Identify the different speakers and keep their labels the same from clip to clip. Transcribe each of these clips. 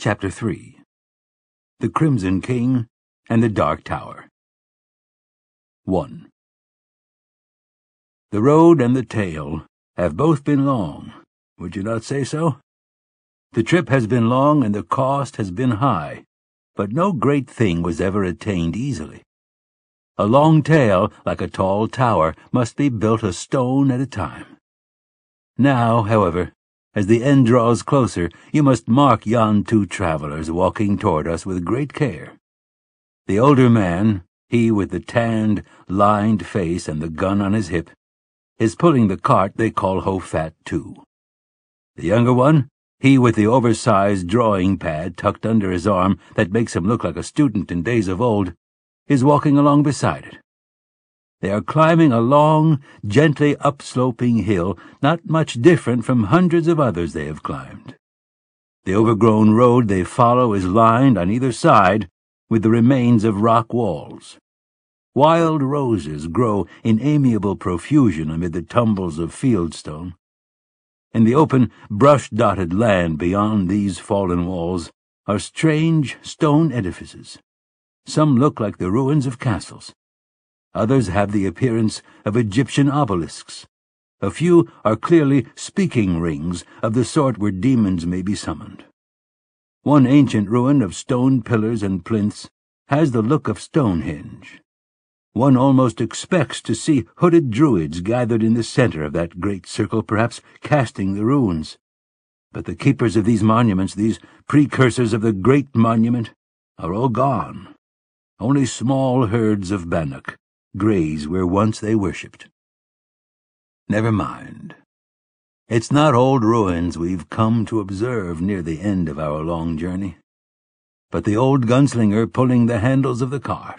Speaker 1: Chapter 3. The Crimson King and the Dark Tower. 1. The road and the tale have both been long, would you not say so? The trip has been long and the cost has been high, but no great thing was ever attained easily. A long tale, like a tall tower, must be built a stone at a time. Now, however, as the end draws closer, you must mark yon two travelers walking toward us with great care. The older man, he with the tanned, lined face and the gun on his hip, is pulling the cart they call Ho-Fat 2. The younger one, he with the oversized drawing pad tucked under his arm that makes him look like a student in days of old, is walking along beside it. They are climbing a long, gently upsloping hill, not much different from hundreds of others they have climbed. The overgrown road they follow is lined on either side with the remains of rock walls. Wild roses grow in amiable profusion amid the tumbles of fieldstone. In the open, brush-dotted land beyond these fallen walls are strange stone edifices. Some look like the ruins of castles. Others have the appearance of Egyptian obelisks. A few are clearly speaking rings of the sort where demons may be summoned. One ancient ruin of stone pillars and plinths has the look of Stonehenge. One almost expects to see hooded druids gathered in the center of that great circle, perhaps casting the runes. But the keepers of these monuments, these precursors of the great monument, are all gone. Only small herds of Bannock graze where once they worshipped. Never mind. It's not old ruins we've come to observe near the end of our long journey, but the old gunslinger pulling the handles of the cart.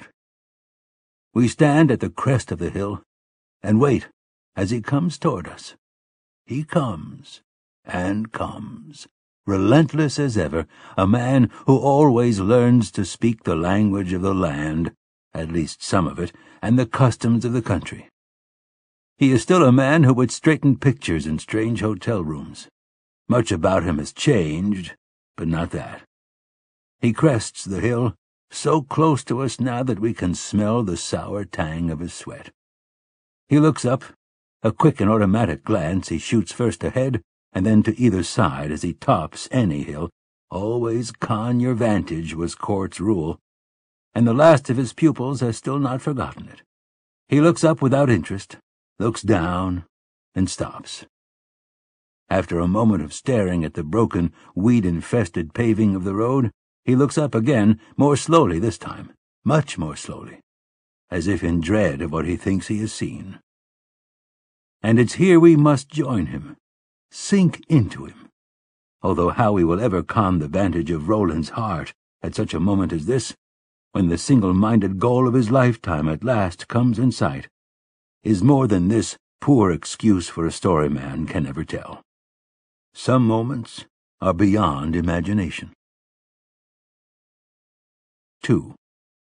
Speaker 1: We stand at the crest of the hill and wait as he comes toward us. He comes and comes, relentless as ever, a man who always learns to speak the language of the land, at least some of it, and the customs of the country. He is still a man who would straighten pictures in strange hotel rooms. Much about him has changed, but not that. He crests the hill, so close to us now that we can smell the sour tang of his sweat. He looks up, a quick and automatic glance he shoots first ahead and then to either side as he tops any hill. Always con your vantage was Court's rule, and the last of his pupils has still not forgotten it. He looks up without interest, looks down, and stops. After a moment of staring at the broken, weed-infested paving of the road, he looks up again, more slowly this time, much more slowly, as if in dread of what he thinks he has seen. And it's here we must join him, sink into him, although how we will ever con the vantage of Roland's heart at such a moment as this, when the single-minded goal of his lifetime at last comes in sight, is more than this poor excuse for a storyman can ever tell. Some moments are beyond imagination. 2.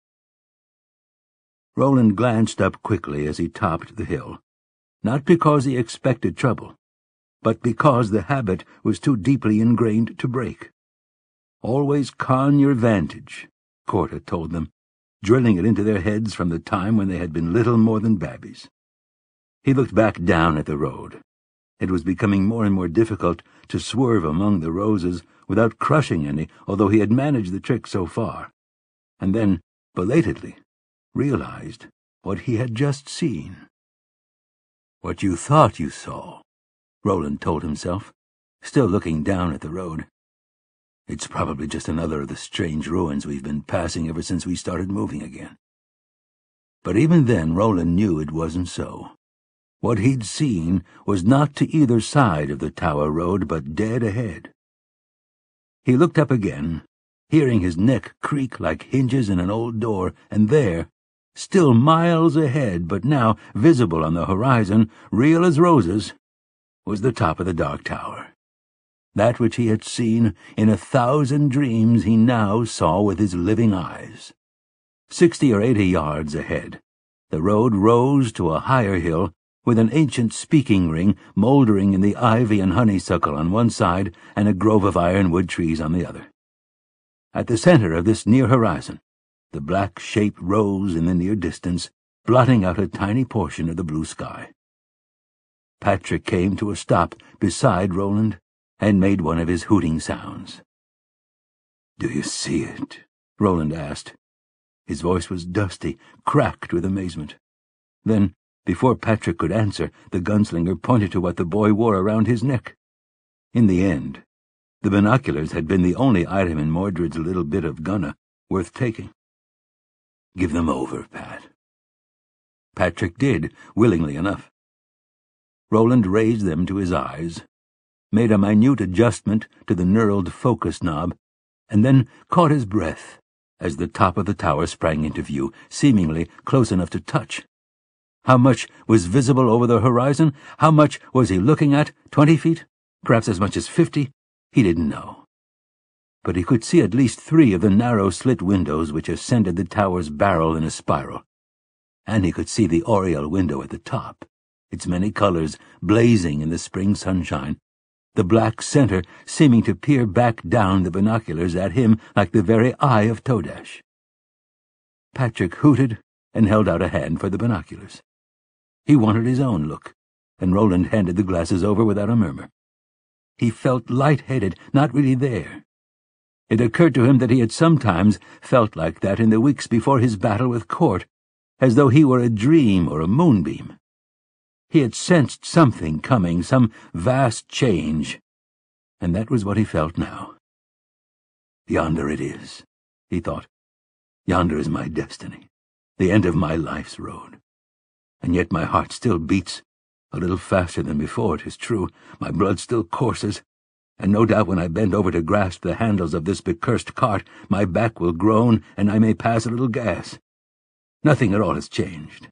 Speaker 1: Roland glanced up quickly as he topped the hill, not because he expected trouble, but because the habit was too deeply ingrained to break. Always con your vantage, Court had told them, drilling it into their heads from the time when they had been little more than babbies. He looked back down at the road. It was becoming more and more difficult to swerve among the roses without crushing any, although he had managed the trick so far, and then, belatedly, realized what he had just seen. What you thought you saw, Roland told himself, still looking down at the road. It's probably just another of the strange ruins we've been passing ever since we started moving again. But even then Roland knew it wasn't so. What he'd seen was not to either side of the Tower Road, but dead ahead. He looked up again, hearing his neck creak like hinges in an old door, and there, still miles ahead, but now visible on the horizon, real as roses, was the top of the Dark Tower. That which he had seen in 1,000 dreams he now saw with his living eyes. 60 or 80 yards ahead, the road rose to a higher hill with an ancient speaking ring mouldering in the ivy and honeysuckle on one side and a grove of ironwood trees on the other. At the center of this near horizon, the black shape rose in the near distance, blotting out a tiny portion of the blue sky. Patrick came to a stop beside Roland and made one of his hooting sounds. "Do you see it?" Roland asked. His voice was dusty, cracked with amazement. Then, before Patrick could answer, the gunslinger pointed to what the boy wore around his neck. In the end, the binoculars had been the only item in Mordred's little bit of gunna worth taking. "Give them over, Pat." Patrick did, willingly enough. Roland raised them to his eyes, made a minute adjustment to the knurled focus knob, and then caught his breath as the top of the tower sprang into view, seemingly close enough to touch. How much was visible over the horizon? How much was he looking at? 20 feet? Perhaps as much as 50? He didn't know. But he could see at least 3 of the narrow slit windows which ascended the tower's barrel in a spiral. And he could see the oriel window at the top, its many colors blazing in the spring sunshine, the black center seeming to peer back down the binoculars at him like the very eye of Todash. Patrick hooted and held out a hand for the binoculars. He wanted his own look, and Roland handed the glasses over without a murmur. He felt light-headed, not really there. It occurred to him that he had sometimes felt like that in the weeks before his battle with Cort, as though he were a dream or a moonbeam. He had sensed something coming, some vast change, and that was what he felt now. "Yonder it is," he thought. "Yonder is my destiny, the end of my life's road. And yet my heart still beats, a little faster than before, it is true. My blood still courses, and no doubt when I bend over to grasp the handles of this becursed cart, my back will groan, and I may pass a little gas. Nothing at all has changed."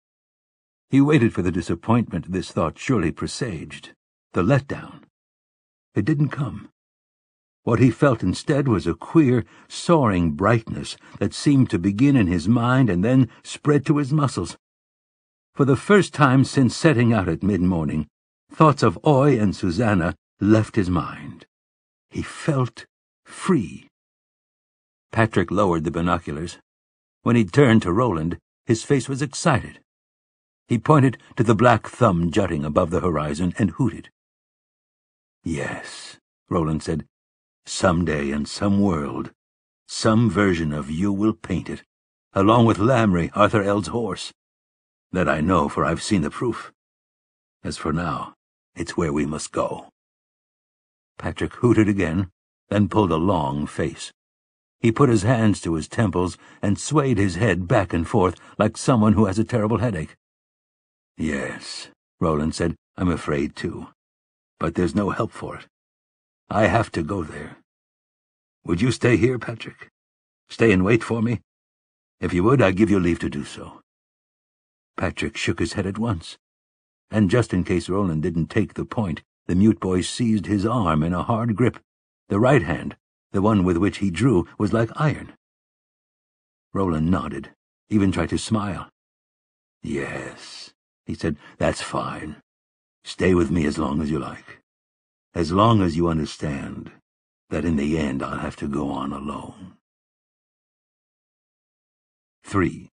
Speaker 1: He waited for the disappointment this thought surely presaged, the letdown. It didn't come. What he felt instead was a queer, soaring brightness that seemed to begin in his mind and then spread to his muscles. For the first time since setting out at mid-morning, thoughts of Oy and Susanna left his mind. He felt free. Patrick lowered the binoculars. When he turned to Roland, his face was excited. He pointed to the black thumb jutting above the horizon and hooted. "Yes," Roland said, "some day in some world, some version of you will paint it, along with Lamry, Arthur Eld's horse. That I know, for I've seen the proof. As for now, it's where we must go." Patrick hooted again, then pulled a long face. He put his hands to his temples and swayed his head back and forth like someone who has a terrible headache. "Yes," Roland said, "I'm afraid too. But there's no help for it. I have to go there. Would you stay here, Patrick? Stay and wait for me? If you would, I'd give you leave to do so." Patrick shook his head at once, and just in case Roland didn't take the point, the mute boy seized his arm in a hard grip. The right hand, the one with which he drew, was like iron. Roland nodded, even tried to smile. "Yes," he said, "that's fine. Stay with me as long as you like. As long as you understand that in the end I'll have to go on alone." 3.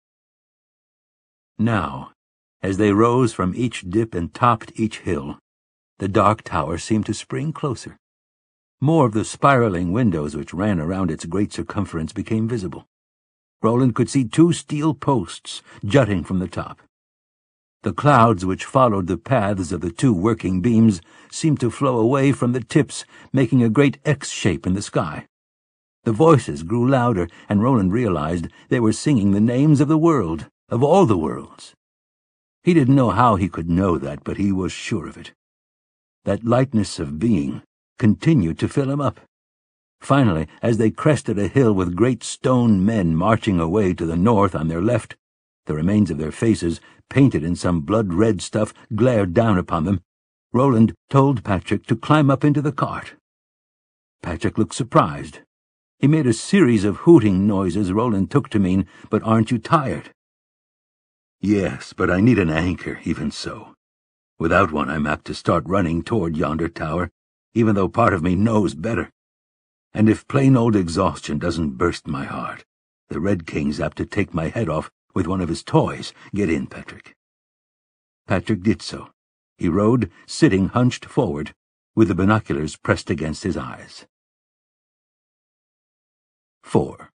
Speaker 1: Now, as they rose from each dip and topped each hill, the dark tower seemed to spring closer. More of the spiraling windows which ran around its great circumference became visible. Roland could see 2 steel posts jutting from the top. The clouds which followed the paths of the 2 working beams seemed to flow away from the tips, making a great X shape in the sky. The voices grew louder, and Roland realized they were singing the names of the world, of all the worlds. He didn't know how he could know that, but he was sure of it. That lightness of being continued to fill him up. Finally, as they crested a hill with great stone men marching away to the north on their left, the remains of their faces, painted in some blood-red stuff, glared down upon them. Roland told Patrick to climb up into the cart. Patrick looked surprised. He made a series of hooting noises Roland took to mean, "But aren't you tired?" "Yes, but I need an anchor, even so. Without one I'm apt to start running toward yonder tower, even though part of me knows better." And if plain old exhaustion doesn't burst my heart, the Red King's apt to take my head off with one of his toys. Get in, Patrick." Patrick did so. He rode, sitting hunched forward, with the binoculars pressed against his eyes. 4.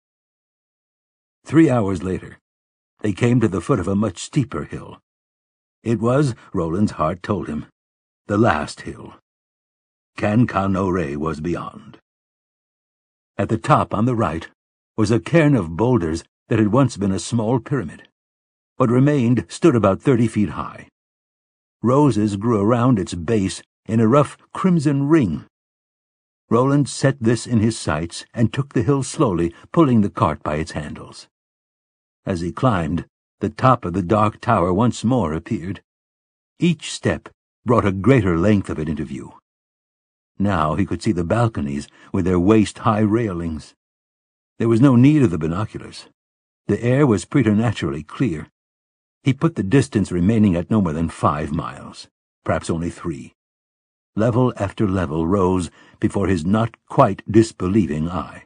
Speaker 1: 3 hours later, they came to the foot of a much steeper hill. It was, Roland's heart told him, the last hill. Can-Ka-No-Re was beyond. At the top, on the right, was a cairn of boulders that had once been a small pyramid. What remained stood about 30 feet high. Roses grew around its base in a rough crimson ring. Roland set this in his sights and took the hill slowly, pulling the cart by its handles. As he climbed, the top of the dark tower once more appeared. Each step brought a greater length of it into view. Now he could see the balconies with their waist-high railings. There was no need of the binoculars. The air was preternaturally clear. He put the distance remaining at no more than 5 miles, perhaps only 3. Level after level rose before his not quite disbelieving eye.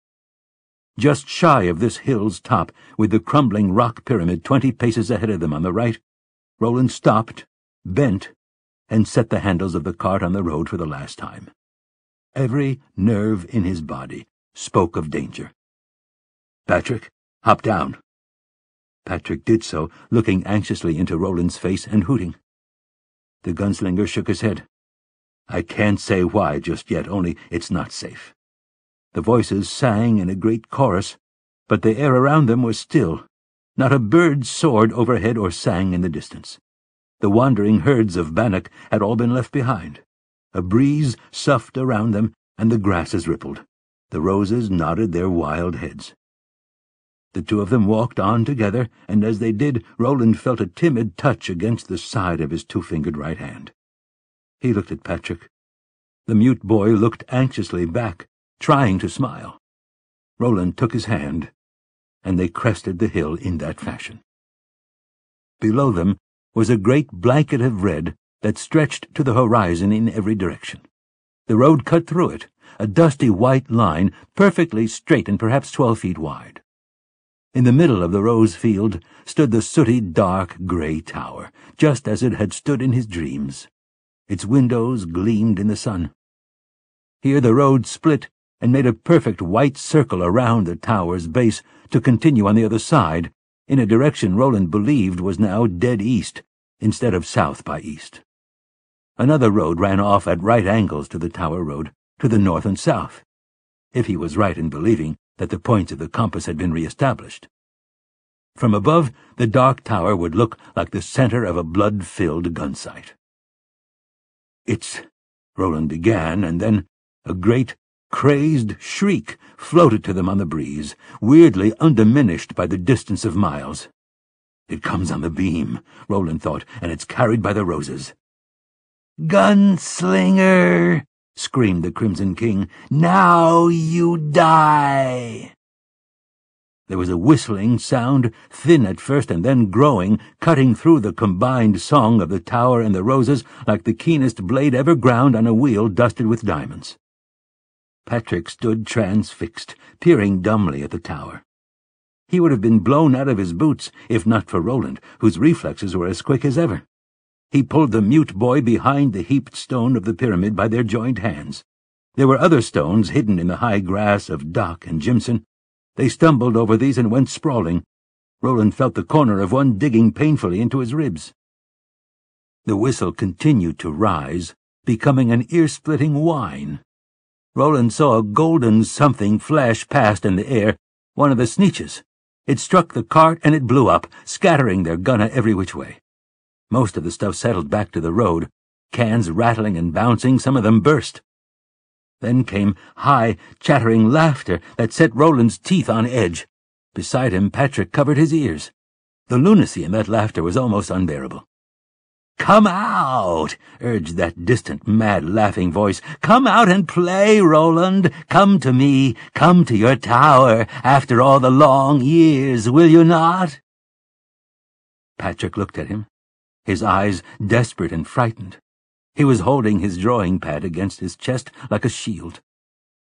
Speaker 1: Just shy of this hill's top, with the crumbling rock pyramid 20 paces ahead of them on the right, Roland stopped, bent, and set the handles of the cart on the road for the last time. Every nerve in his body spoke of danger. "Patrick, hop down." Patrick did so, looking anxiously into Roland's face and hooting. The gunslinger shook his head. "I can't say why just yet, only it's not safe." The voices sang in a great chorus, but the air around them was still. Not a bird soared overhead or sang in the distance. The wandering herds of bannock had all been left behind. A breeze soughed around them, and the grasses rippled. The roses nodded their wild heads. The two of them walked on together, and as they did, Roland felt a timid touch against the side of his 2-fingered right hand. He looked at Patrick. The mute boy looked anxiously back, trying to smile. Roland took his hand, and they crested the hill in that fashion. Below them was a great blanket of red that stretched to the horizon in every direction. The road cut through it, a dusty white line, perfectly straight and perhaps 12 feet wide. In the middle of the rose field stood the sooty, dark, grey tower, just as it had stood in his dreams. Its windows gleamed in the sun. Here the road split and made a perfect white circle around the tower's base to continue on the other side, in a direction Roland believed was now dead east, instead of south by east. Another road ran off at right angles to the tower road, to the north and south, if he was right in believing that the points of the compass had been re-established. From above, the dark tower would look like the center of a blood-filled gun sight. "It's—" Roland began, and then a great, crazed shriek floated to them on the breeze, weirdly undiminished by the distance of miles. "It comes on the beam," Roland thought, "and it's carried by the roses." "Gunslinger!" screamed the Crimson King. "Now you die!" There was a whistling sound, thin at first and then growing, cutting through the combined song of the tower and the roses like the keenest blade ever ground on a wheel dusted with diamonds. Patrick stood transfixed, peering dumbly at the tower. He would have been blown out of his boots if not for Roland, whose reflexes were as quick as ever. He pulled the mute boy behind the heaped stone of the pyramid by their joined hands. There were other stones hidden in the high grass of Dock and Jimson. They stumbled over these and went sprawling. Roland felt the corner of one digging painfully into his ribs. The whistle continued to rise, becoming an ear-splitting whine. Roland saw a golden something flash past in the air, one of the Sneetches. It struck the cart and it blew up, scattering their gunna every which way. Most of the stuff settled back to the road, cans rattling and bouncing, some of them burst. Then came high, chattering laughter that set Roland's teeth on edge. Beside him, Patrick covered his ears. The lunacy in that laughter was almost unbearable. "Come out!" urged that distant, mad, laughing voice. "Come out and play, Roland! Come to me, come to your tower, after all the long years, will you not?" Patrick looked at him, his eyes desperate and frightened. He was holding his drawing pad against his chest like a shield.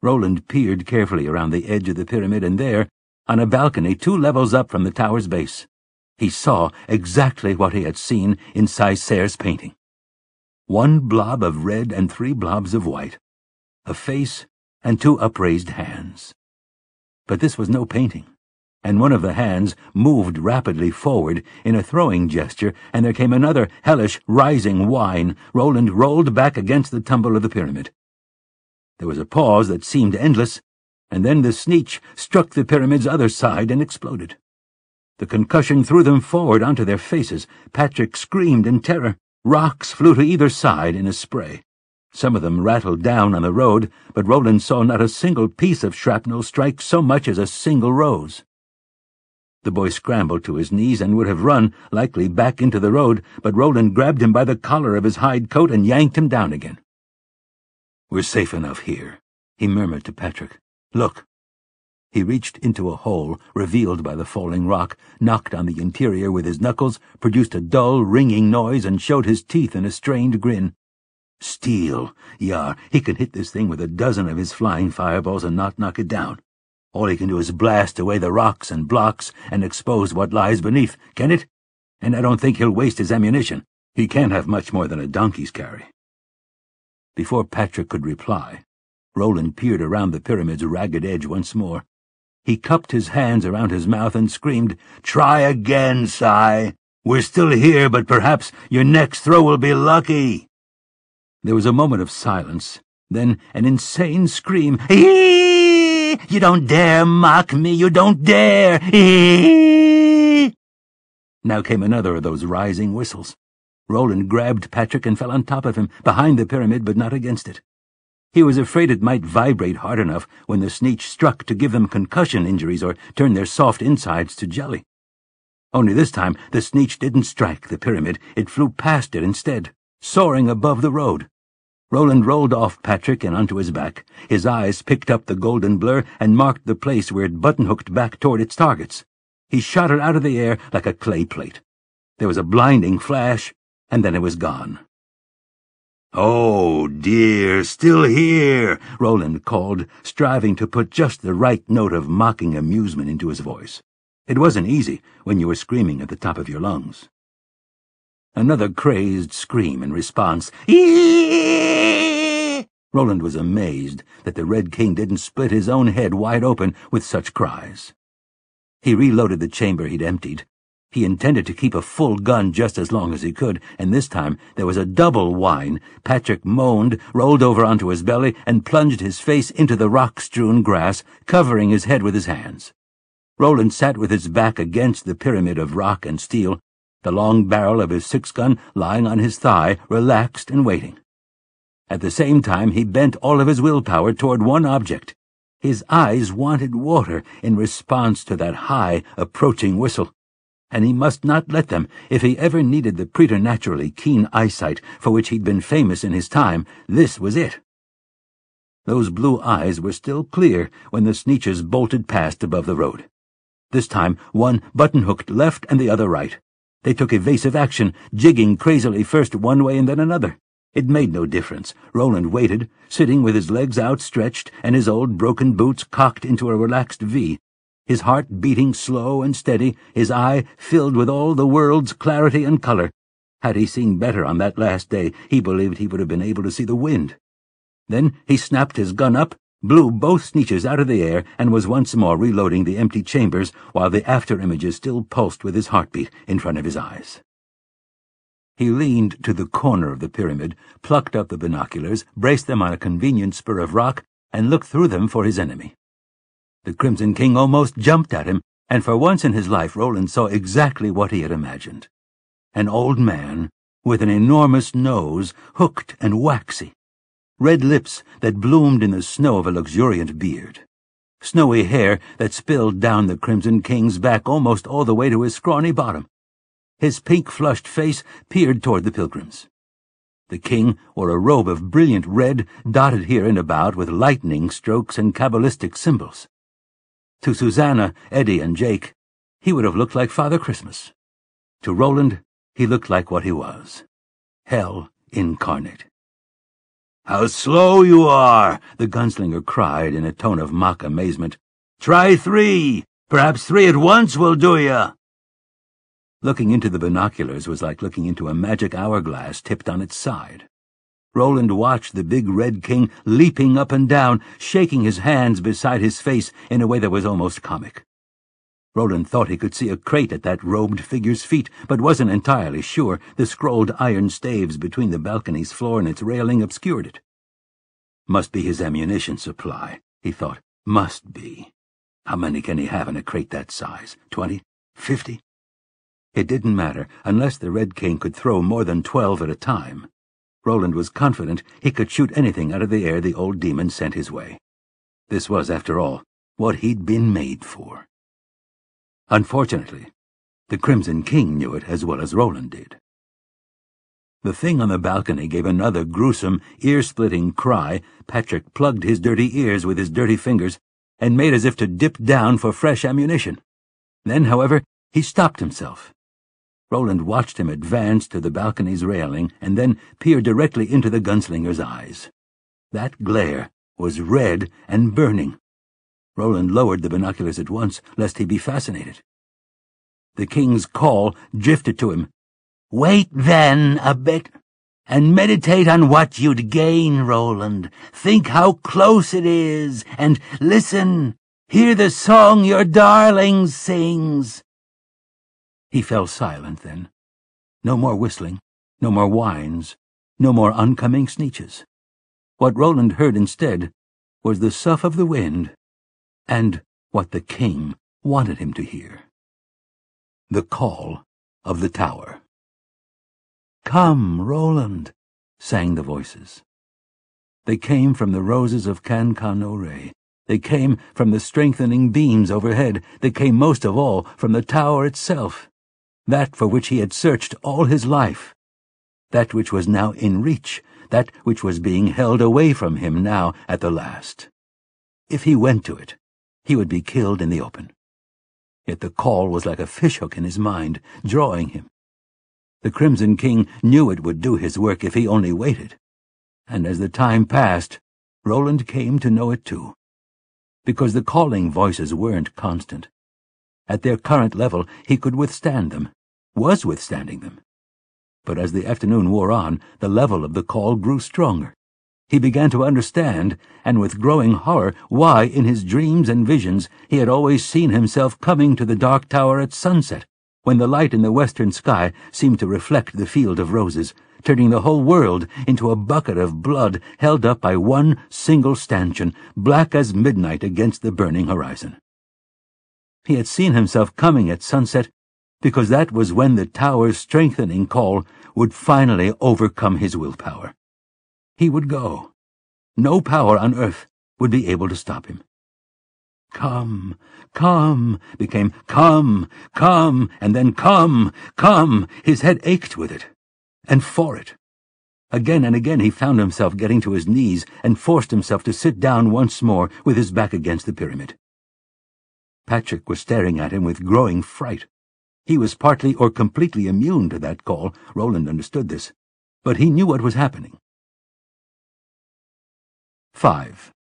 Speaker 1: Roland peered carefully around the edge of the pyramid, and there, on a balcony 2 levels up from the tower's base, he saw exactly what he had seen in Césare's painting. 1 blob of red and 3 blobs of white, a face and 2 upraised hands. But this was no painting, and one of the hands moved rapidly forward in a throwing gesture, and there came another hellish, rising whine. Roland rolled back against the tumble of the pyramid. There was a pause that seemed endless, and then the Sneetch struck the pyramid's other side and exploded. The concussion threw them forward onto their faces. Patrick screamed in terror. Rocks flew to either side in a spray. Some of them rattled down on the road, but Roland saw not a single piece of shrapnel strike so much as a single rose. The boy scrambled to his knees and would have run, likely back into the road, but Roland grabbed him by the collar of his hide coat and yanked him down again. "We're safe enough here," he murmured to Patrick. "Look." He reached into a hole revealed by the falling rock, knocked on the interior with his knuckles, produced a dull, ringing noise, and showed his teeth in a strained grin. Steel. Yar, he can hit this thing with a dozen of his flying fireballs and not knock it down. All he can do is blast away the rocks and blocks and expose what lies beneath, can it? And I don't think he'll waste his ammunition. He can't have much more than a donkey's carry. Before Patrick could reply, Roland peered around the pyramid's ragged edge once more. He cupped his hands around his mouth and screamed, "Try again, Cy. We're still here, but perhaps your next throw will be lucky." There was a moment of silence, then an insane scream. "Eee! You don't dare mock me! You don't dare! Eee!" Now came another of those rising whistles. Roland grabbed Patrick and fell on top of him, behind the pyramid but not against it. He was afraid it might vibrate hard enough when the Sneetch struck to give them concussion injuries or turn their soft insides to jelly. Only this time the Sneetch didn't strike the pyramid, it flew past it instead, soaring above the road. Roland rolled off Patrick and onto his back. His eyes picked up the golden blur and marked the place where it button-hooked back toward its targets. He shot it out of the air like a clay plate. There was a blinding flash, and then it was gone. "Oh, dear, still here," Roland called, striving to put just the right note of mocking amusement into his voice. It wasn't easy when you were screaming at the top of your lungs. Another crazed scream in response. "Eeeeee!" Roland was amazed that the Red King didn't split his own head wide open with such cries. He reloaded the chamber he'd emptied. He intended to keep a full gun just as long as he could, and this time there was a double whine. Patrick moaned, rolled over onto his belly, and plunged his face into the rock-strewn grass, covering his head with his hands. Roland sat with his back against the pyramid of rock and steel, the long barrel of his 6-gun lying on his thigh, relaxed and waiting. At the same time, he bent all of his willpower toward one object. His eyes wanted water in response to that high, approaching whistle, and he must not let them if he ever needed the preternaturally keen eyesight for which he'd been famous in his time. This was it. Those blue eyes were still clear when the Sneetches bolted past above the road. This time, one button-hooked left and the other right. They took evasive action, jigging crazily first one way and then another. It made no difference. Roland waited, sitting with his legs outstretched and his old broken boots cocked into a relaxed V, his heart beating slow and steady, his eye filled with all the world's clarity and color. Had he seen better on that last day, he believed he would have been able to see the wind. Then he snapped his gun up, blew both Sneetches out of the air, and was once more reloading the empty chambers while the after-images still pulsed with his heartbeat in front of his eyes. He leaned to the corner of the pyramid, plucked up the binoculars, braced them on a convenient spur of rock, and looked through them for his enemy. The Crimson King almost jumped at him, and for once in his life Roland saw exactly what he had imagined. An old man with an enormous nose, hooked and waxy, red lips that bloomed in the snow of a luxuriant beard, snowy hair that spilled down the Crimson King's back almost all the way to his scrawny bottom. His pink-flushed face peered toward the pilgrims. The king wore a robe of brilliant red, dotted here and about with lightning strokes and Kabbalistic symbols. To Susanna, Eddie, and Jake, he would have looked like Father Christmas. To Roland, he looked like what he was, hell incarnate. "How slow you are!" the gunslinger cried in a tone of mock amazement. "Try 3! Perhaps 3 at once will do ya!" Looking into the binoculars was like looking into a magic hourglass tipped on its side. Roland watched the big Red King leaping up and down, shaking his hands beside his face in a way that was almost comic. Roland thought he could see a crate at that robed figure's feet, but wasn't entirely sure. The scrolled iron staves between the balcony's floor and its railing obscured it. Must be his ammunition supply, he thought. Must be. How many can he have in a crate that size? 20? 50? It didn't matter, unless the Red King could throw more than 12 at a time. Roland was confident he could shoot anything out of the air the old demon sent his way. This was, after all, what he'd been made for. Unfortunately, the Crimson King knew it as well as Roland did. The thing on the balcony gave another gruesome, ear-splitting cry. Patrick plugged his dirty ears with his dirty fingers and made as if to dip down for fresh ammunition. Then, however, he stopped himself. Roland watched him advance to the balcony's railing and then peer directly into the gunslinger's eyes. That glare was red and burning. Roland lowered the binoculars at once, lest he be fascinated. The king's call drifted to him. "Wait, then, a bit, and meditate on what you'd gain, Roland. Think how close it is, and listen. Hear the song your darling sings." He fell silent then. No more whistling, no more whines, no more oncoming sneeches. What Roland heard instead was the sough of the wind, and what the king wanted him to hear. The call of the tower. "Come, Roland," sang the voices. They came from the roses of Can-Can-No-Ray. They came from the strengthening beams overhead. They came most of all from the tower itself, that for which he had searched all his life, that which was now in reach, that which was being held away from him now at the last. If he went to it, he would be killed in the open. Yet the call was like a fishhook in his mind, drawing him. The Crimson King knew it would do his work if he only waited, and as the time passed, Roland came to know it too, because the calling voices weren't constant. At their current level, he could withstand them, was withstanding them. But as the afternoon wore on, the level of the call grew stronger. He began to understand, and with growing horror, why in his dreams and visions he had always seen himself coming to the dark tower at sunset, when the light in the western sky seemed to reflect the field of roses, turning the whole world into a bucket of blood held up by one single stanchion, black as midnight against the burning horizon. He had seen himself coming at sunset because that was when the tower's strengthening call would finally overcome his willpower. He would go. No power on earth would be able to stop him. "Come, come," became "come, come," and then "come, come." His head ached with it, and for it. Again and again he found himself getting to his knees and forced himself to sit down once more with his back against the pyramid. Patrick was staring at him with growing fright. He was partly or completely immune to that call. Roland understood this, but he knew what was happening. 5.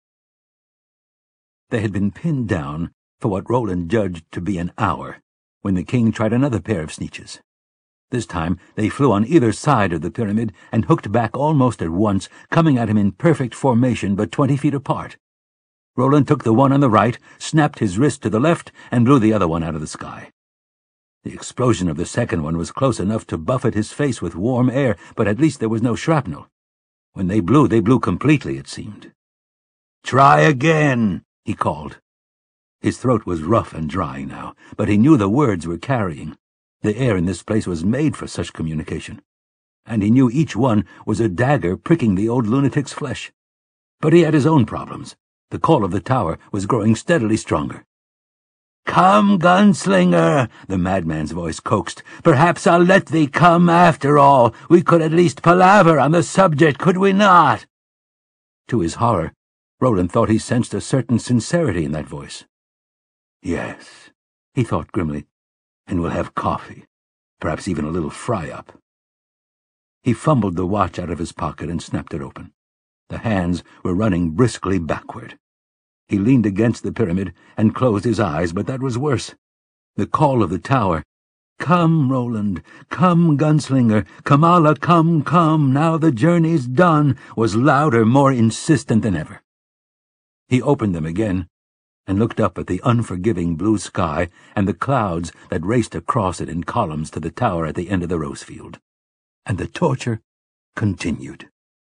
Speaker 1: They had been pinned down for what Roland judged to be an hour, when the king tried another pair of sneeches. This time they flew on either side of the pyramid and hooked back almost at once, coming at him in perfect formation but 20 feet apart. Roland took the one on the right, snapped his wrist to the left, and blew the other one out of the sky. The explosion of the second one was close enough to buffet his face with warm air, but at least there was no shrapnel. When they blew completely, it seemed. "Try again," he called. His throat was rough and dry now, but he knew the words were carrying. The air in this place was made for such communication, and he knew each one was a dagger pricking the old lunatic's flesh. But he had his own problems. The call of the tower was growing steadily stronger. "Come, gunslinger," the madman's voice coaxed. "Perhaps I'll let thee come after all. We could at least palaver on the subject, could we not?" To his horror, Roland thought he sensed a certain sincerity in that voice. "Yes," he thought grimly, "and we'll have coffee, perhaps even a little fry-up." He fumbled the watch out of his pocket and snapped it open. The hands were running briskly backward. He leaned against the pyramid and closed his eyes, but that was worse. The call of the tower, "Come, Roland, come, gunslinger, Kamala, come, come, now the journey's done," was louder, more insistent than ever. He opened them again and looked up at the unforgiving blue sky and the clouds that raced across it in columns to the tower at the end of the rose field. And the torture continued.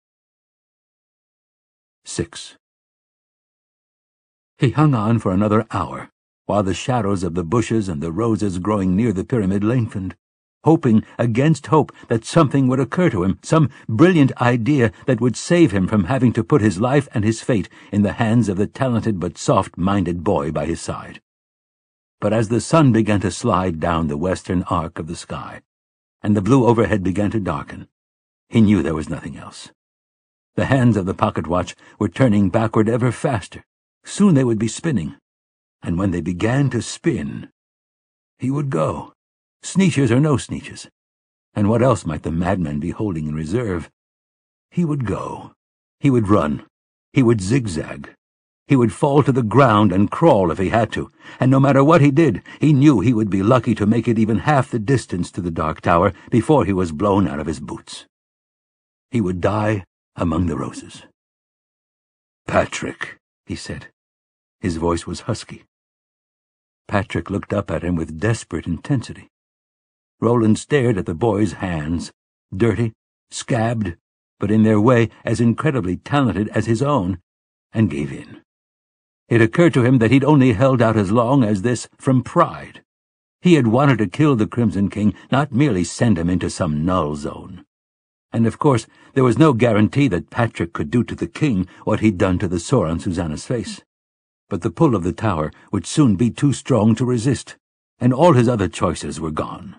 Speaker 1: 6. He hung on for another hour, while the shadows of the bushes and the roses growing near the pyramid lengthened, hoping against hope that something would occur to him, some brilliant idea that would save him from having to put his life and his fate in the hands of the talented but soft-minded boy by his side. But as the sun began to slide down the western arc of the sky, and the blue overhead began to darken, he knew there was nothing else. The hands of the pocket watch were turning backward ever faster. Soon they would be spinning, and when they began to spin, he would go, Sneetches or no Sneetches. And what else might the madman be holding in reserve? He would go. He would run. He would zigzag. He would fall to the ground and crawl if he had to, and no matter what he did, he knew he would be lucky to make it even half the distance to the Dark Tower before he was blown out of his boots. He would die among the roses. "Patrick," he said. His voice was husky. Patrick looked up at him with desperate intensity. Roland stared at the boy's hands, dirty, scabbed, but in their way as incredibly talented as his own, and gave in. It occurred to him that he'd only held out as long as this from pride. He had wanted to kill the Crimson King, not merely send him into some null zone. And of course there was no guarantee that Patrick could do to the king what he'd done to the sore on Susanna's face. But the pull of the tower would soon be too strong to resist, and all his other choices were gone.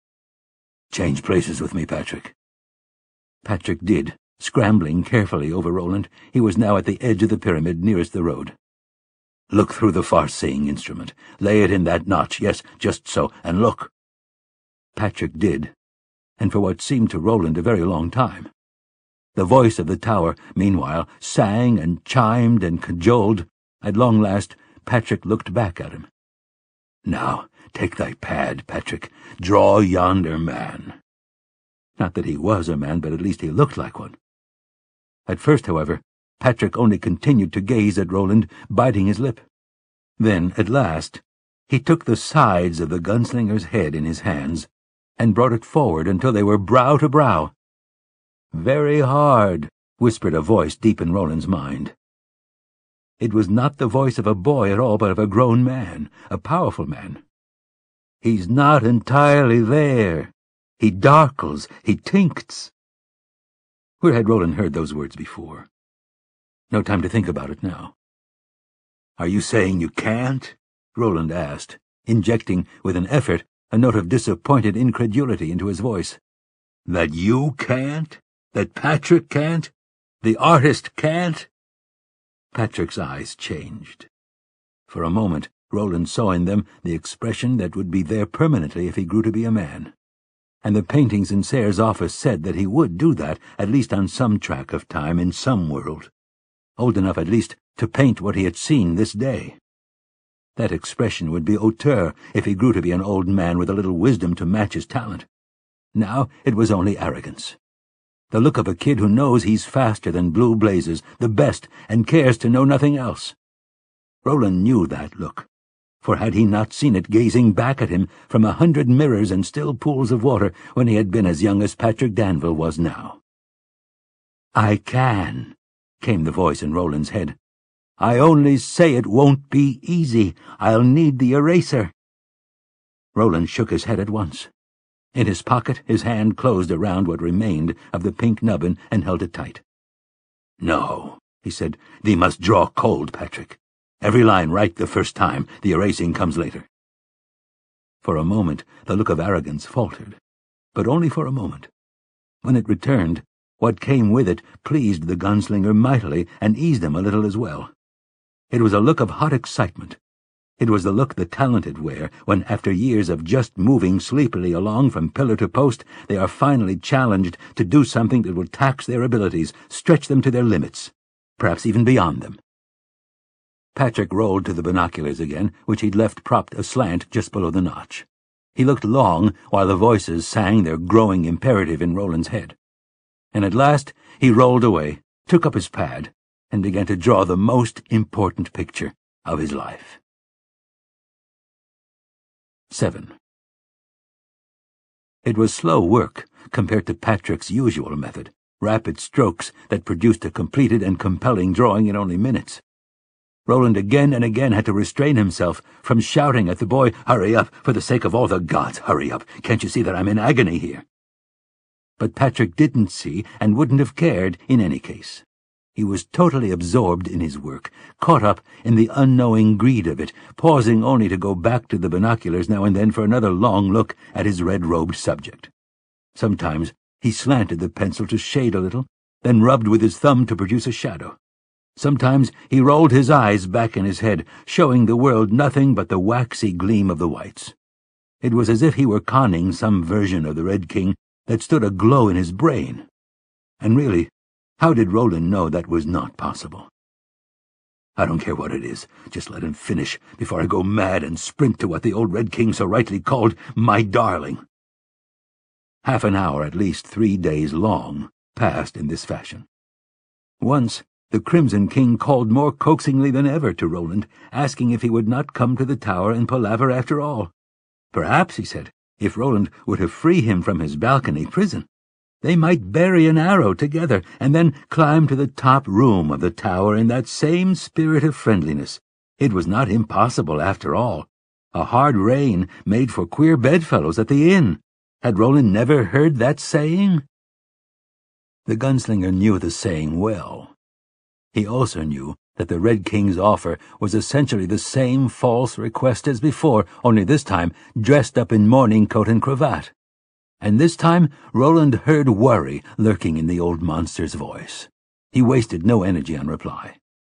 Speaker 1: "Change places with me, Patrick." Patrick did, scrambling carefully over Roland. He was now at the edge of the pyramid nearest the road. "Look through the far-seeing instrument. Lay it in that notch, yes, just so, and look." Patrick did, and for what seemed to Roland a very long time. The voice of the tower, meanwhile, sang and chimed and cajoled. At long last, Patrick looked back at him. "Now, take thy pad, Patrick. Draw yonder man." Not that he was a man, but at least he looked like one. At first, however, Patrick only continued to gaze at Roland, biting his lip. Then, at last, he took the sides of the gunslinger's head in his hands and brought it forward until they were brow to brow. "Very hard," whispered a voice deep in Roland's mind. It was not the voice of a boy at all, but of a grown man, a powerful man. "He's not entirely there. He darkles, he tincts." Where had Roland heard those words before? No time to think about it now. "Are you saying you can't?" Roland asked, injecting, with an effort, a note of disappointed incredulity into his voice. "That you can't? That Patrick can't? The artist can't?" Patrick's eyes changed. For a moment, Roland saw in them the expression that would be there permanently if he grew to be a man. And the paintings in Sayre's office said that he would do that, at least on some track of time in some world. Old enough, at least, to paint what he had seen this day. That expression would be hauteur if he grew to be an old man with a little wisdom to match his talent. Now it was only arrogance. The look of a kid who knows he's faster than blue blazes, the best, and cares to know nothing else. Roland knew that look, for had he not seen it gazing back at him from 100 mirrors and still pools of water when he had been as young as Patrick Danville was now? "I can," came the voice in Roland's head. "I only say it won't be easy. I'll need the eraser." Roland shook his head at once. In his pocket, his hand closed around what remained of the pink nubbin and held it tight. "No," he said, "thee must draw cold, Patrick. Every line right the first time. The erasing comes later." For a moment, the look of arrogance faltered, but only for a moment. When it returned, what came with it pleased the gunslinger mightily and eased him a little as well. It was a look of hot excitement. It was the look the talented wear when, after years of just moving sleepily along from pillar to post, they are finally challenged to do something that will tax their abilities, stretch them to their limits, perhaps even beyond them. Patrick rolled to the binoculars again, which he'd left propped aslant just below the notch. He looked long while the voices sang their growing imperative in Roland's head. And at last he rolled away, took up his pad, and began to draw the most important picture of his life. 7. It was slow work compared to Patrick's usual method, rapid strokes that produced a completed and compelling drawing in only minutes. Roland again and again had to restrain himself from shouting at the boy, "Hurry up, for the sake of all the gods, hurry up! Can't you see that I'm in agony here?" But Patrick didn't see and wouldn't have cared in any case. He was totally absorbed in his work, caught up in the unknowing greed of it, pausing only to go back to the binoculars now and then for another long look at his red-robed subject. Sometimes he slanted the pencil to shade a little, then rubbed with his thumb to produce a shadow. Sometimes he rolled his eyes back in his head, showing the world nothing but the waxy gleam of the whites. It was as if he were conning some version of the Red King that stood aglow in his brain. And really, how did Roland know that was not possible? "I don't care what it is. Just let him finish before I go mad and sprint to what the old Red King so rightly called my darling." Half an hour, at least 3 days long, passed in this fashion. Once, the Crimson King called more coaxingly than ever to Roland, asking if he would not come to the tower and palaver after all. Perhaps, he said, if Roland were to free him from his balcony prison, they might bury an arrow together and then climb to the top room of the tower in that same spirit of friendliness. It was not impossible, after all. A hard rain made for queer bedfellows at the inn. Had Roland never heard that saying? The gunslinger knew the saying well. He also knew that the Red King's offer was essentially the same false request as before, only this time dressed up in morning coat and cravat. And this time Roland heard worry lurking in the old monster's voice. He wasted no energy on reply.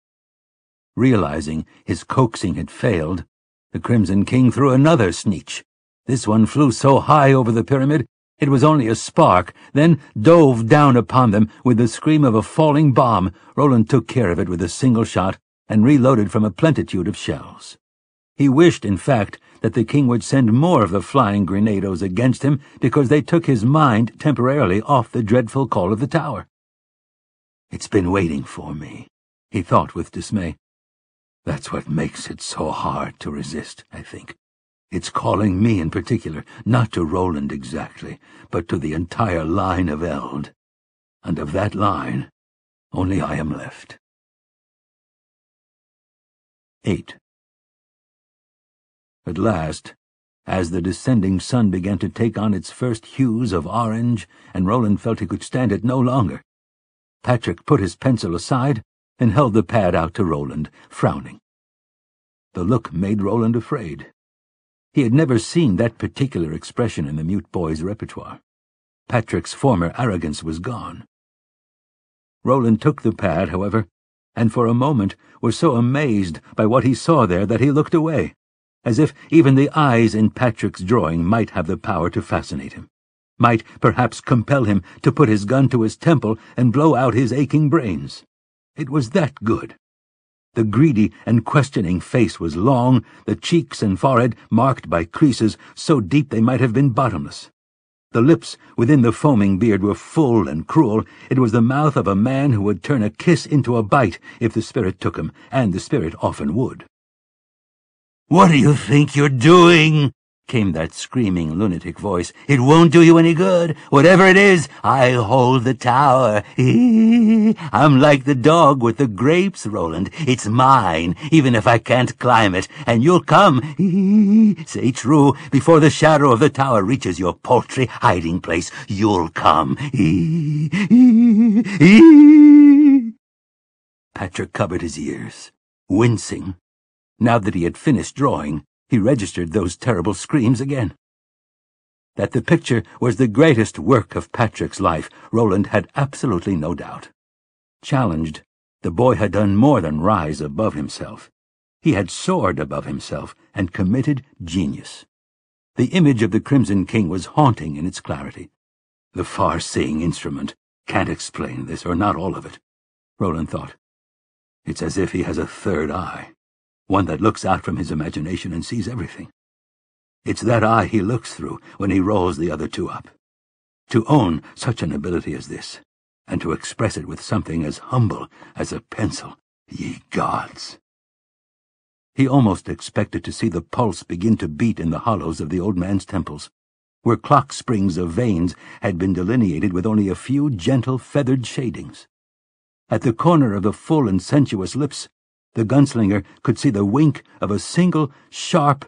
Speaker 1: Realizing his coaxing had failed, the Crimson King threw another sneetch. This one flew so high over the pyramid it was only a spark, then dove down upon them with the scream of a falling bomb. Roland took care of it with a single shot and reloaded from a plenitude of shells. He wished, in fact, that the king would send more of the flying grenados against him because they took his mind temporarily off the dreadful call of the tower. "It's been waiting for me," he thought with dismay. "That's what makes it so hard to resist, I think. It's calling me in particular, not to Roland exactly, but to the entire line of Eld. And of that line, only I am left." 8. At last, as the descending sun began to take on its first hues of orange, and Roland felt he could stand it no longer, Patrick put his pencil aside and held the pad out to Roland, frowning. The look made Roland afraid. He had never seen that particular expression in the mute boy's repertoire. Patrick's former arrogance was gone. Roland took the pad, however, and for a moment was so amazed by what he saw there that he looked away, as if even the eyes in Patrick's drawing might have the power to fascinate him, might perhaps compel him to put his gun to his temple and blow out his aching brains. It was that good. The greedy and questioning face was long, the cheeks and forehead marked by creases so deep they might have been bottomless. The lips within the foaming beard were full and cruel. It was the mouth of a man who would turn a kiss into a bite if the spirit took him, and the spirit often would. "What do you think you're doing?" came that screaming lunatic voice. "It won't do you any good. Whatever it is, I hold the tower. I'm like the dog with the grapes, Roland. It's mine, even if I can't climb it, and you'll come, say true, before the shadow of the tower reaches your paltry hiding place. You'll come. Patrick covered his ears, wincing. Now that he had finished drawing, he registered those terrible screams again. That the picture was the greatest work of Patrick's life, Roland had absolutely no doubt. Challenged, the boy had done more than rise above himself. He had soared above himself and committed genius. The image of the Crimson King was haunting in its clarity. The far-seeing instrument can't explain this, or not all of it, Roland thought. It's as if he has a third eye, one that looks out from his imagination and sees everything. It's that eye he looks through when he rolls the other two up. To own such an ability as this, and to express it with something as humble as a pencil, ye gods! He almost expected to see the pulse begin to beat in the hollows of the old man's temples, where clock springs of veins had been delineated with only a few gentle feathered shadings. At the corner of the full and sensuous lips, the gunslinger could see the wink of a single, sharp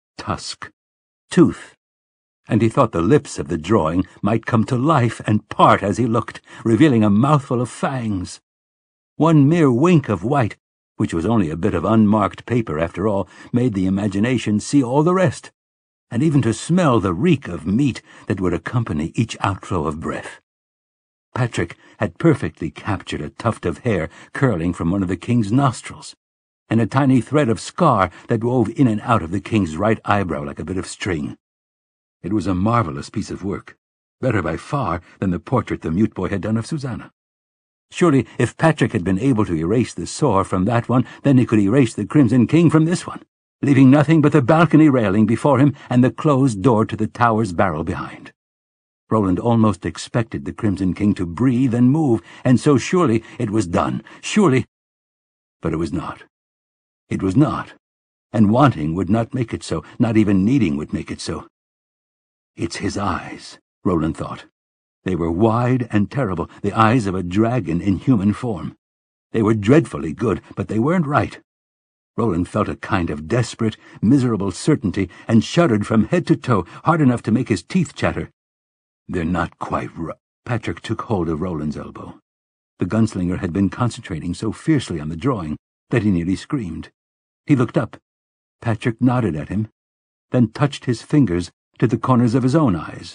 Speaker 1: tooth, and he thought the lips of the drawing might come to life and part as he looked, revealing a mouthful of fangs. One mere wink of white, which was only a bit of unmarked paper after all, made the imagination see all the rest, and even to smell the reek of meat that would accompany each outflow of breath. Patrick had perfectly captured a tuft of hair curling from one of the king's nostrils, and a tiny thread of scar that wove in and out of the king's right eyebrow like a bit of string. It was a marvelous piece of work, better by far than the portrait the mute boy had done of Susanna. Surely, if Patrick had been able to erase the sore from that one, then he could erase the Crimson King from this one, leaving nothing but the balcony railing before him and the closed door to the tower's barrel behind. Roland almost expected the Crimson King to breathe and move, and so surely it was done. Surely. But it was not. It was not. And wanting would not make it so. Not even needing would make it so. It's his eyes, Roland thought. They were wide and terrible, the eyes of a dragon in human form. They were dreadfully good, but they weren't right. Roland felt a kind of desperate, miserable certainty and shuddered from head to toe, hard enough to make his teeth chatter. They're not quite right. Patrick took hold of Roland's elbow. The gunslinger had been concentrating so fiercely on the drawing that he nearly screamed. He looked up. Patrick nodded at him, then touched his fingers to the corners of his own eyes.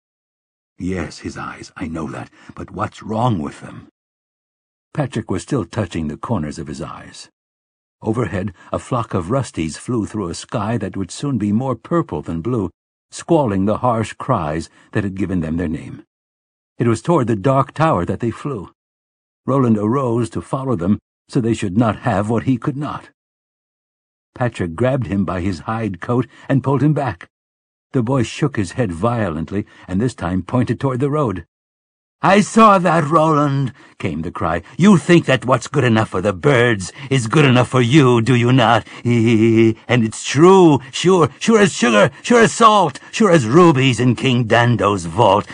Speaker 1: Yes, his eyes, I know that, but what's wrong with them? Patrick was still touching the corners of his eyes. Overhead, a flock of rusties flew through a sky that would soon be more purple than blue, squalling the harsh cries that had given them their name. It was toward the dark tower that they flew. Roland arose to follow them, so they should not have what he could not. Patrick grabbed him by his hide coat and pulled him back. The boy shook his head violently, and this time pointed toward the road. "I saw that, Roland," came the cry. "You think that what's good enough for the birds is good enough for you, do you not? And it's true, sure as sugar, sure as salt, sure as rubies in King Dando's vault.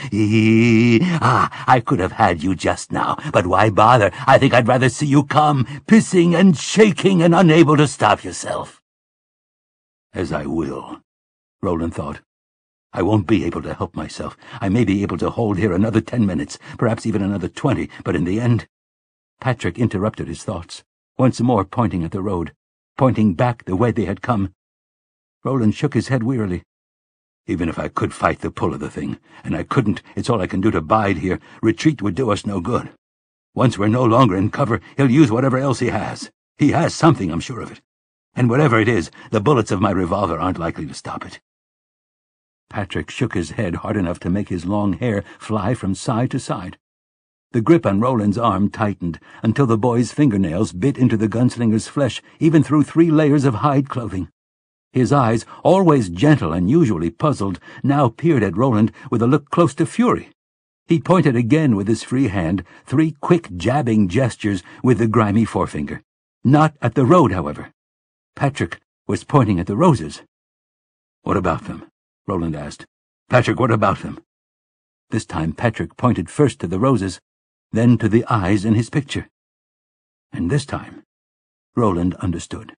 Speaker 1: I could have had you just now, but why bother? I think I'd rather see you come, pissing and shaking and unable to stop yourself." As I will, Roland thought. I won't be able to help myself. I may be able to hold here another 10 minutes, perhaps even another 20, but in the end— Patrick interrupted his thoughts, once more pointing at the road, pointing back the way they had come. Roland shook his head wearily. Even if I could fight the pull of the thing, and I couldn't, it's all I can do to bide here. Retreat would do us no good. Once we're no longer in cover, he'll use whatever else he has. He has something, I'm sure of it. And whatever it is, the bullets of my revolver aren't likely to stop it. Patrick shook his head hard enough to make his long hair fly from side to side. The grip on Roland's arm tightened until the boy's fingernails bit into the gunslinger's flesh, even through 3 layers of hide clothing. His eyes, always gentle and usually puzzled, now peered at Roland with a look close to fury. He pointed again with his free hand, 3 quick jabbing gestures with the grimy forefinger. Not at the road, however. Patrick was pointing at the roses. "What about them?" Roland asked. "Patrick, what about them?" This time Patrick pointed first to the roses, then to the eyes in his picture. And this time Roland understood.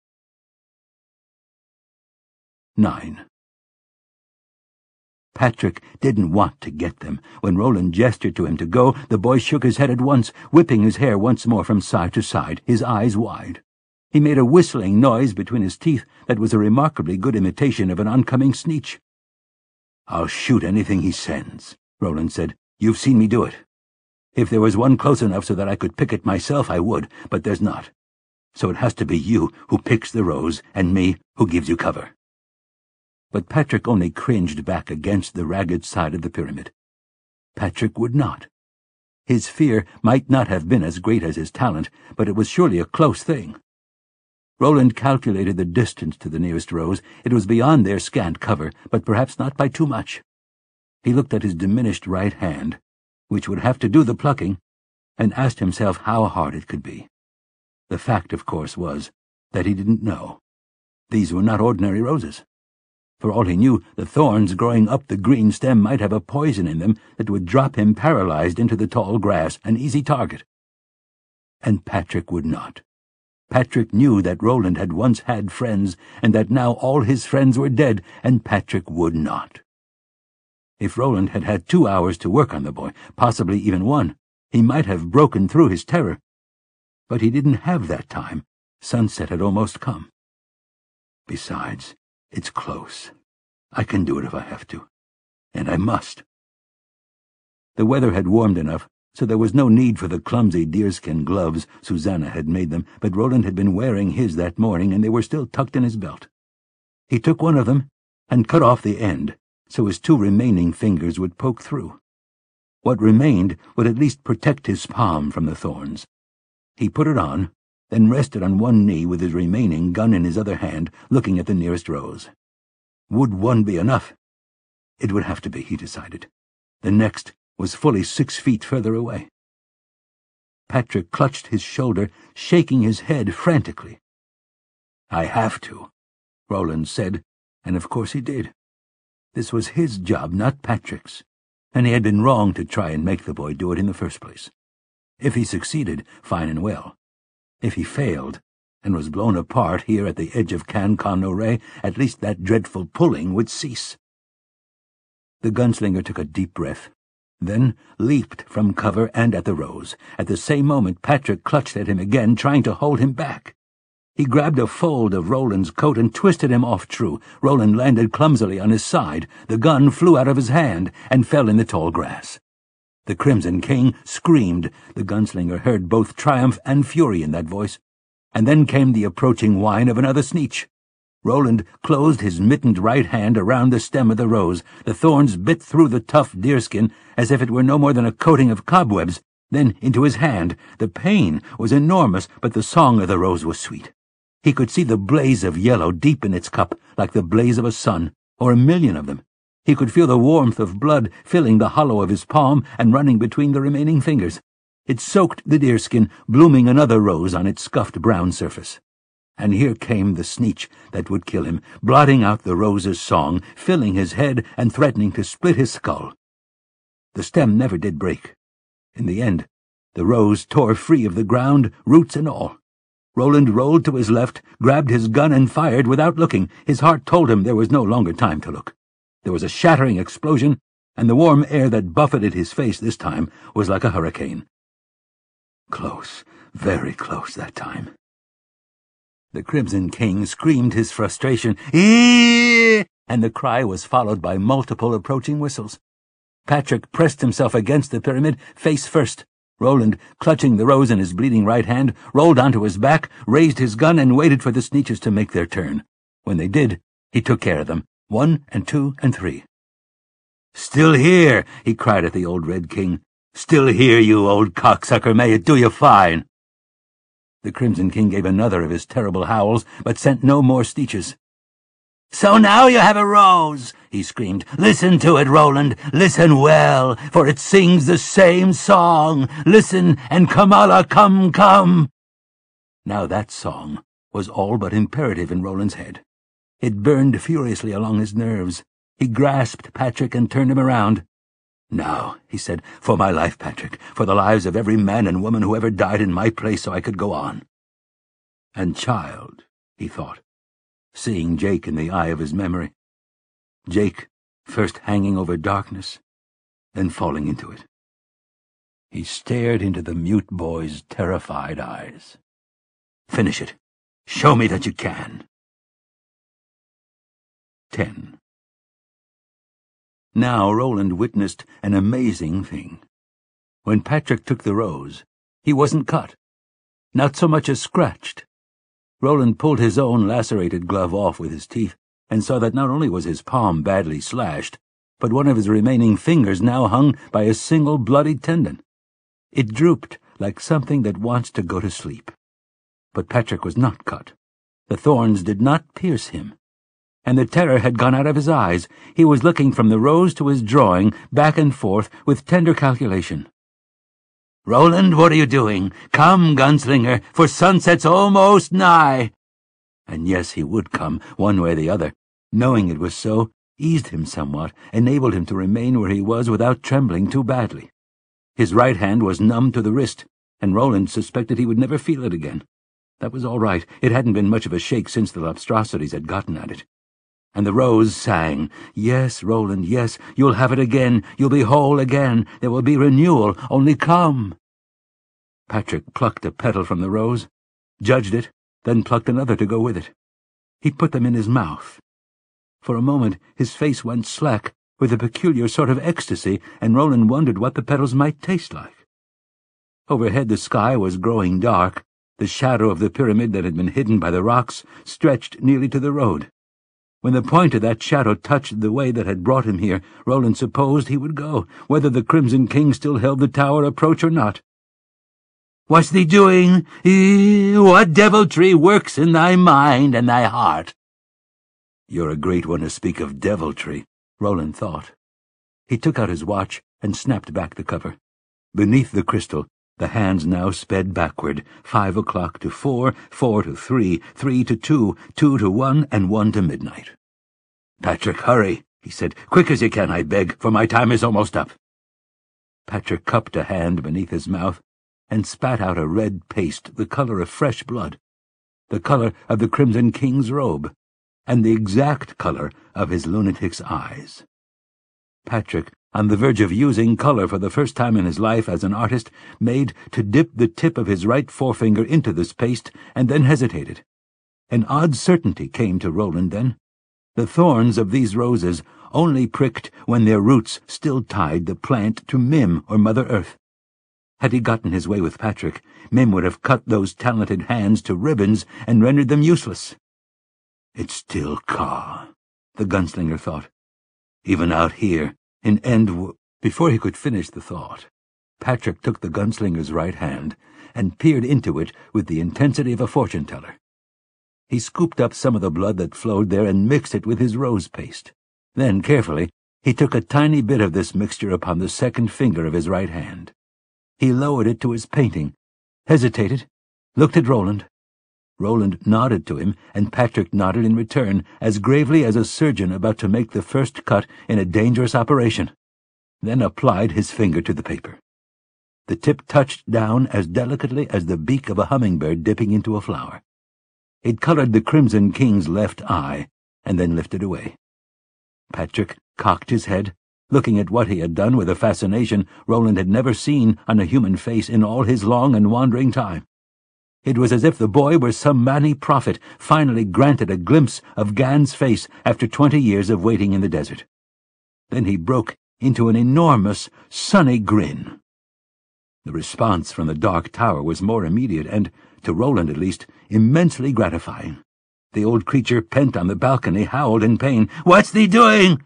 Speaker 1: 9. Patrick didn't want to get them. When Roland gestured to him to go, the boy shook his head at once, whipping his hair once more from side to side, his eyes wide. He made a whistling noise between his teeth that was a remarkably good imitation of an oncoming sneetch. "I'll shoot anything he sends," Roland said. "You've seen me do it. If there was one close enough so that I could pick it myself, I would, but there's not. so it has to be you who picks the rose and me who gives you cover." But Patrick only cringed back against the ragged side of the pyramid. Patrick would not. His fear might not have been as great as his talent, but it was surely a close thing. Roland calculated the distance to the nearest rose. It was beyond their scant cover, but perhaps not by too much. He looked at his diminished right hand, which would have to do the plucking, and asked himself how hard it could be. The fact, of course, was that he didn't know. These were not ordinary roses. For all he knew, the thorns growing up the green stem might have a poison in them that would drop him paralyzed into the tall grass, an easy target. And Patrick would not. Patrick knew that Roland had once had friends, and that now all his friends were dead, and Patrick would not. If Roland had had 2 hours to work on the boy, possibly even 1, he might have broken through his terror. But he didn't have that time. Sunset had almost come. Besides, it's close. I can do it if I have to. And I must. The weather had warmed enough, so there was no need for the clumsy deerskin gloves Susanna had made them, but Roland had been wearing his that morning, and they were still tucked in his belt. He took one of them and cut off the end, so his 2 remaining fingers would poke through. What remained would at least protect his palm from the thorns. He put it on, then rested on one knee with his remaining gun in his other hand, looking at the nearest rose. Would one be enough? It would have to be, he decided. The next was fully 6 feet further away. Patrick clutched his shoulder, shaking his head frantically. "I have to," Roland said, and of course he did. This was his job, not Patrick's, and he had been wrong to try and make the boy do it in the first place. If he succeeded, fine and well. If he failed, and was blown apart here at the edge of Can-Con-No-Re, at least that dreadful pulling would cease. The gunslinger took a deep breath, then leaped from cover and at the rose. At the same moment, Patrick clutched at him again, trying to hold him back. He grabbed a fold of Roland's coat and twisted him off true. Roland landed clumsily on his side. The gun flew out of his hand and fell in the tall grass. The Crimson King screamed. The gunslinger heard both triumph and fury in that voice. And then came the approaching whine of another Sneetch. Roland closed his mittened right hand around the stem of the rose. The thorns bit through the tough deerskin as if it were no more than a coating of cobwebs, then into his hand. The pain was enormous, but the song of the rose was sweet. He could see the blaze of yellow deep in its cup, like the blaze of a sun, or 1,000,000 of them. He could feel the warmth of blood filling the hollow of his palm and running between the remaining fingers. It soaked the deerskin, blooming another rose on its scuffed brown surface. And here came the Sneetch that would kill him, blotting out the rose's song, filling his head and threatening to split his skull. The stem never did break. In the end, the rose tore free of the ground, roots and all. Roland rolled to his left, grabbed his gun and fired without looking. His heart told him there was no longer time to look. There was a shattering explosion, and the warm air that buffeted his face this time was like a hurricane. Close, very close that time. The Crimson King screamed his frustration, "Eeeeee!" and the cry was followed by multiple approaching whistles. Patrick pressed himself against the pyramid, face first. Roland, clutching the rose in his bleeding right hand, rolled onto his back, raised his gun, and waited for the Sneetches to make their turn. When they did, he took care of them, 1 and 2 and 3. "Still here!" he cried at the old Red King. "Still here, you old cocksucker, may it do you fine!" The Crimson King gave another of his terrible howls, but sent no more Sneetches. "So now you have a rose," he screamed. "Listen to it, Roland. Listen well, for it sings the same song. Listen, and Kamala, come, come." Now that song was all but imperative in Roland's head. It burned furiously along his nerves. He grasped Patrick and turned him around. "Now," he said, "for my life, Patrick, for the lives of every man and woman who ever died in my place so I could go on." And child, he thought, seeing Jake in the eye of his memory. Jake, first hanging over darkness, then falling into it. He stared into the mute boy's terrified eyes. "Finish it. Show me that you can." 10. Now Roland witnessed an amazing thing. When Patrick took the rose, he wasn't cut, not so much as scratched. Roland pulled his own lacerated glove off with his teeth, and saw that not only was his palm badly slashed, but one of his remaining fingers now hung by a single bloody tendon. It drooped like something that wants to go to sleep. But Patrick was not cut. The thorns did not pierce him, and the terror had gone out of his eyes. He was looking from the rose to his drawing, back and forth, with tender calculation. "Roland, what are you doing? Come, gunslinger, for sunset's almost nigh." And yes, he would come, one way or the other. Knowing it was so eased him somewhat, enabled him to remain where he was without trembling too badly. His right hand was numb to the wrist, and Roland suspected he would never feel it again. That was all right. It hadn't been much of a shake since the lobstrosities had gotten at it. And the rose sang, "Yes, Roland, yes, you'll have it again. You'll be whole again. There will be renewal. Only come." Patrick plucked a petal from the rose, judged it, then plucked another to go with it. He put them in his mouth. For a moment his face went slack with a peculiar sort of ecstasy, and Roland wondered what the petals might taste like. Overhead the sky was growing dark. The shadow of the pyramid that had been hidden by the rocks stretched nearly to the road. When the point of that shadow touched the way that had brought him here, Roland supposed he would go, whether the Crimson King still held the tower approach or not. "What's thee doing? What deviltry works in thy mind and thy heart?" "You're a great one to speak of deviltry," Roland thought. He took out his watch and snapped back the cover. Beneath the crystal, the hands now sped backward, 5 o'clock to 4, 4 to 3, 3 to 2, 2 to 1, and 1 to midnight. "Patrick, hurry," he said. "Quick as you can, I beg, for my time is almost up." Patrick cupped a hand beneath his mouth and spat out a red paste the color of fresh blood, the color of the Crimson King's robe, and the exact color of his lunatic's eyes. Patrick, on the verge of using color for the first time in his life as an artist, made to dip the tip of his right forefinger into this paste, and then hesitated. An odd certainty came to Roland then. The thorns of these roses only pricked when their roots still tied the plant to Mim or Mother Earth. Had he gotten his way with Patrick, Mim would have cut those talented hands to ribbons and rendered them useless. "It's still Ka," the gunslinger thought. "Even out here, in Before he could finish the thought, Patrick took the gunslinger's right hand and peered into it with the intensity of a fortune-teller. He scooped up some of the blood that flowed there and mixed it with his rose paste. Then, carefully, he took a tiny bit of this mixture upon the second finger of his right hand. He lowered it to his painting, hesitated, looked at Roland. Roland nodded to him, and Patrick nodded in return, as gravely as a surgeon about to make the first cut in a dangerous operation, then applied his finger to the paper. The tip touched down as delicately as the beak of a hummingbird dipping into a flower. It colored the Crimson King's left eye, and then lifted away. Patrick cocked his head, looking at what he had done with a fascination Roland had never seen on a human face in all his long and wandering time. It was as if the boy were some Mani prophet finally granted a glimpse of Gan's face after 20 years of waiting in the desert. Then he broke into an enormous, sunny grin. The response from the dark tower was more immediate and, to Roland at least, immensely gratifying. The old creature pent on the balcony howled in pain. "What's thee doing?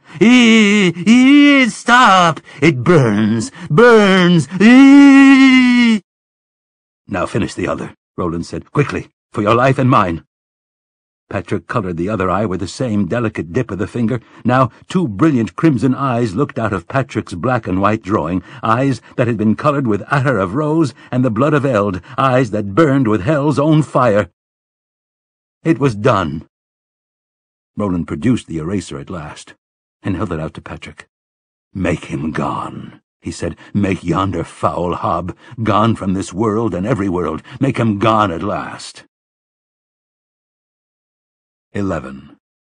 Speaker 1: Stop! It burns! Burns! Now finish the other," Roland said. "Quickly, for your life and mine." Patrick colored the other eye with the same delicate dip of the finger. Now 2 brilliant crimson eyes looked out of Patrick's black and white drawing, eyes that had been colored with attar of rose and the blood of eld, eyes that burned with hell's own fire. It was done. Roland produced the eraser at last, and held it out to Patrick. "Make him gone," he said. "Make yonder foul hob gone from this world and every world. Make him gone at last." 11.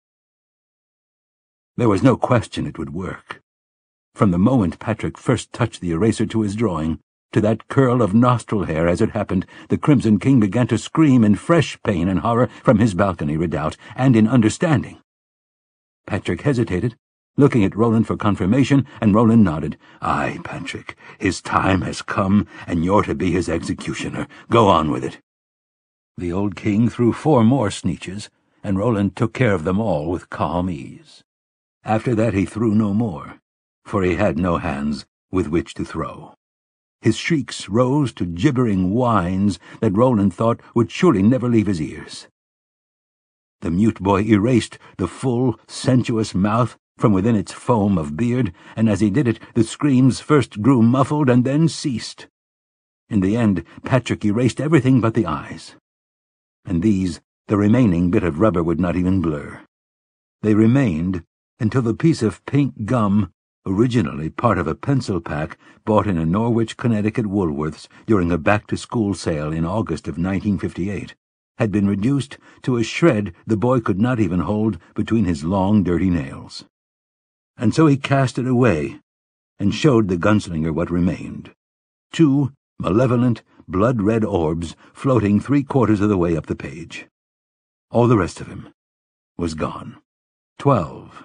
Speaker 1: There was no question it would work. From the moment Patrick first touched the eraser to his drawing, to that curl of nostril hair as it happened, the Crimson King began to scream in fresh pain and horror from his balcony redoubt, and in understanding. Patrick hesitated, looking at Roland for confirmation, and Roland nodded. "Aye, Patrick, his time has come, and you're to be his executioner. Go on with it." The old king threw 4 more sneeches, and Roland took care of them all with calm ease. After that he threw no more, for he had no hands with which to throw. His shrieks rose to gibbering whines that Roland thought would surely never leave his ears. The mute boy erased the full, sensuous mouth from within its foam of beard, and as he did it, the screams first grew muffled and then ceased. In the end, Patrick erased everything but the eyes, and these the remaining bit of rubber would not even blur. They remained until the piece of pink gum, originally part of a pencil pack bought in a Norwich, Connecticut Woolworths during a back-to-school sale in August of 1958, had been reduced to a shred the boy could not even hold between his long, dirty nails. And so he cast it away and showed the gunslinger what remained: 2 malevolent, blood-red orbs floating 3/4 of the way up the page. All the rest of him was gone. 12.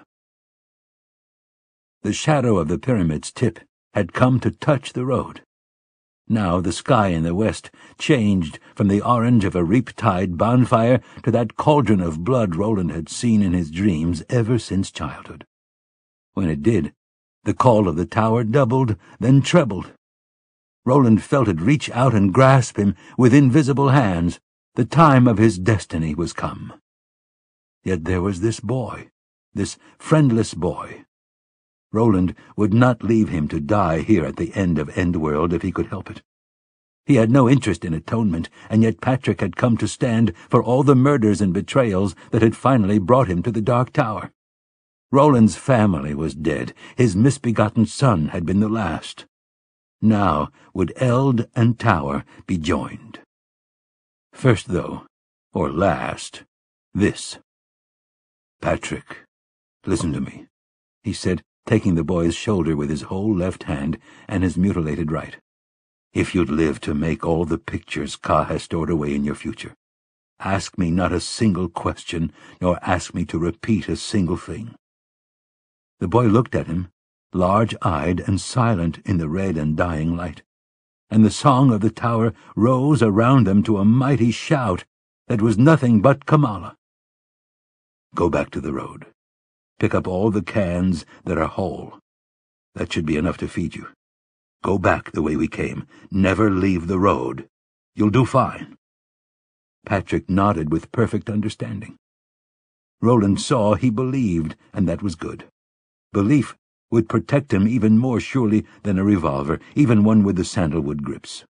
Speaker 1: The shadow of the pyramid's tip had come to touch the road. Now the sky in the west changed from the orange of a reap-tide bonfire to that cauldron of blood Roland had seen in his dreams ever since childhood. When it did, the call of the tower doubled, then trebled. Roland felt it reach out and grasp him with invisible hands. The time of his destiny was come. Yet there was this boy, this friendless boy. Roland would not leave him to die here at the end of Endworld if he could help it. He had no interest in atonement, and yet Patrick had come to stand for all the murders and betrayals that had finally brought him to the Dark Tower. Roland's family was dead. His misbegotten son had been the last. Now would Eld and Tower be joined. First, though, or last, this. "Patrick, listen to me," he said, taking the boy's shoulder with his whole left hand and his mutilated right. "If you'd live to make all the pictures Ka has stored away in your future, ask me not a single question, nor ask me to repeat a single thing." The boy looked at him, large-eyed and silent in the red and dying light, and the song of the tower rose around them to a mighty shout that was nothing but Kamala. "Go back to the road. Pick up all the cans that are whole. That should be enough to feed you. Go back the way we came. Never leave the road. You'll do fine." Patrick nodded with perfect understanding. Roland saw he believed, and that was good. Belief would protect him even more surely than a revolver, even one with the sandalwood grips.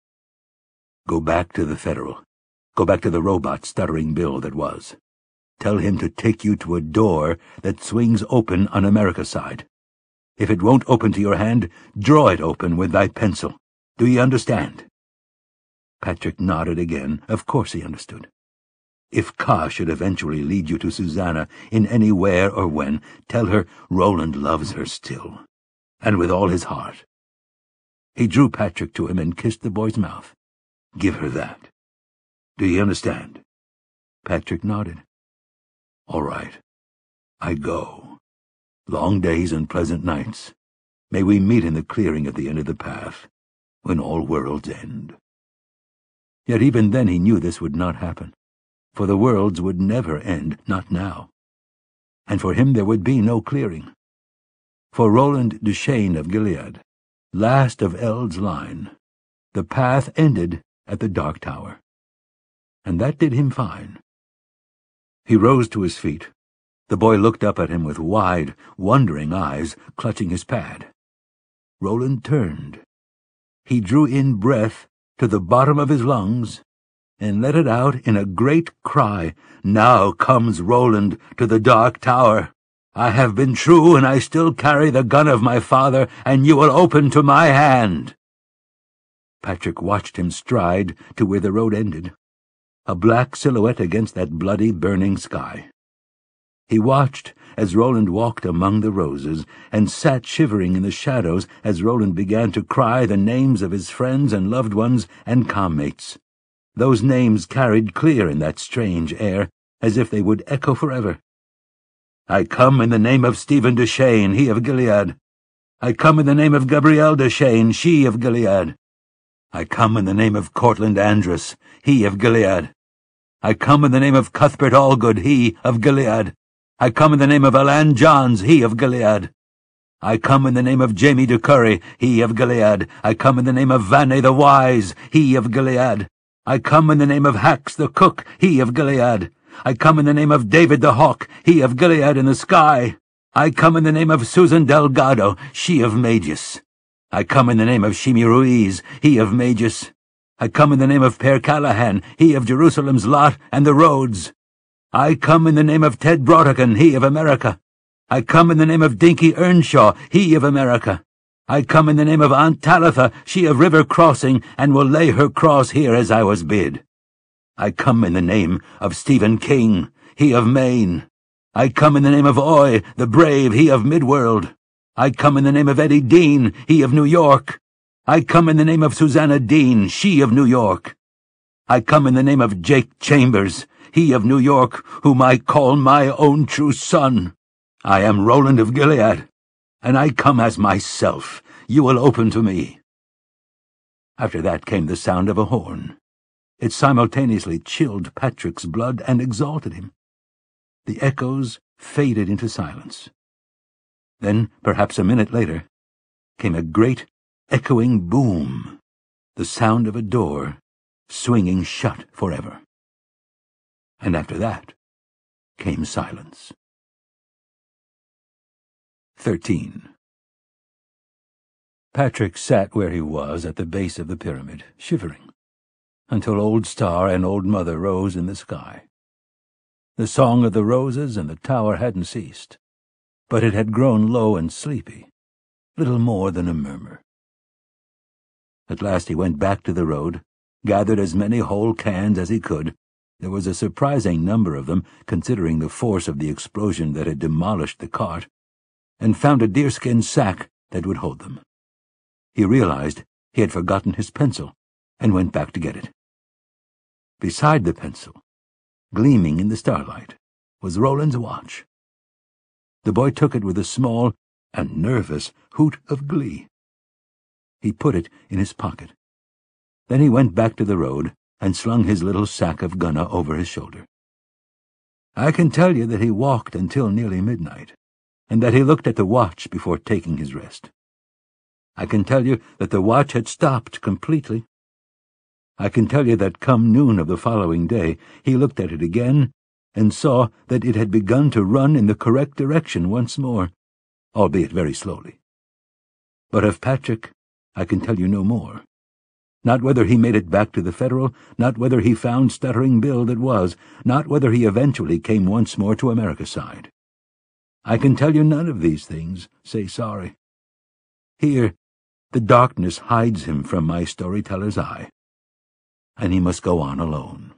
Speaker 1: "Go back to the Federal. Go back to the robot Stuttering Bill that was. Tell him to take you to a door that swings open on America's side. If it won't open to your hand, draw it open with thy pencil. Do ye understand?" Patrick nodded again. Of course he understood. If Ka should eventually lead you to Susanna in any where or when, tell her Roland loves her still, and with all his heart. He drew Patrick to him and kissed the boy's mouth. "Give her that. Do you understand?" Patrick nodded. "All right. I go. Long days and pleasant nights. May we meet in the clearing at the end of the path, when all worlds end." Yet even then he knew this would not happen, for the worlds would never end, not now. And for him there would be no clearing. For Roland Duchesne of Gilead, last of Eld's line, the path ended at the Dark Tower. And that did him fine. He rose to his feet. The boy looked up at him with wide, wondering eyes, clutching his pad. Roland turned. He drew in breath to the bottom of his lungs and let it out in a great cry. "Now comes Roland to the Dark Tower. I have been true, and I still carry the gun of my father, and you will open to my hand." Patrick watched him stride to where the road ended, a black silhouette against that bloody, burning sky. He watched as Roland walked among the roses, and sat shivering in the shadows as Roland began to cry the names of his friends and loved ones and commates. Those names carried clear in that strange air, as if they would echo forever. "I come in the name of Stephen Duchesne, he of Gilead. I come in the name of Gabrielle Duchesne, she of Gilead. I come in the name of Cortland Andrus, he of Gilead. I come in the name of Cuthbert Allgood, he of Gilead. I come in the name of Alan Johns, he of Gilead. I come in the name of Jamie de Curry, he of Gilead. I come in the name of Vanne the Wise, he of Gilead. I come in the name of Hax the Cook, he of Gilead. I come in the name of David the Hawk, he of Gilead in the sky. I come in the name of Susan Delgado, she of Magus. I come in the name of Shimi Ruiz, he of Magus. I come in the name of Per Callahan, he of Jerusalem's Lot and the Roads. I come in the name of Ted Brotigan, he of America. I come in the name of Dinky Earnshaw, he of America. I come in the name of Aunt Talitha, she of River Crossing, and will lay her cross here as I was bid. I come in the name of Stephen King, he of Maine. I come in the name of Oy, the brave, he of Midworld. I come in the name of Eddie Dean, he of New York. I come in the name of Susanna Dean, she of New York. I come in the name of Jake Chambers, he of New York, whom I call my own true son. I am Roland of Gilead, and I come as myself. You will open to me. After that came the sound of a horn. It simultaneously chilled Patrick's blood and exalted him. The echoes faded into silence. Then, perhaps a minute later, came a great echoing boom, the sound of a door swinging shut forever. And after that came silence. 13. Patrick sat where he was at the base of the pyramid, shivering, until Old Star and Old Mother rose in the sky. The song of the roses and the tower hadn't ceased, but it had grown low and sleepy, little more than a murmur. At last he went back to the road, gathered as many whole cans as he could. There was a surprising number of them, considering the force of the explosion that had demolished the cart, and found a deerskin sack that would hold them. He realized he had forgotten his pencil, and went back to get it. Beside the pencil, gleaming in the starlight, was Roland's watch. The boy took it with a small and nervous hoot of glee. He put it in his pocket. Then he went back to the road and slung his little sack of gunna over his shoulder. I can tell you that he walked until nearly midnight, and that he looked at the watch before taking his rest. I can tell you that the watch had stopped completely. I can tell you that come noon of the following day he looked at it again and saw that it had begun to run in the correct direction once more, albeit very slowly. But of Patrick I can tell you no more. Not whether he made it back to the Federal, not whether he found Stuttering Bill that was, not whether he eventually came once more to America's side. I can tell you none of these things, say sorry. Here, the darkness hides him from my storyteller's eye, and he must go on alone.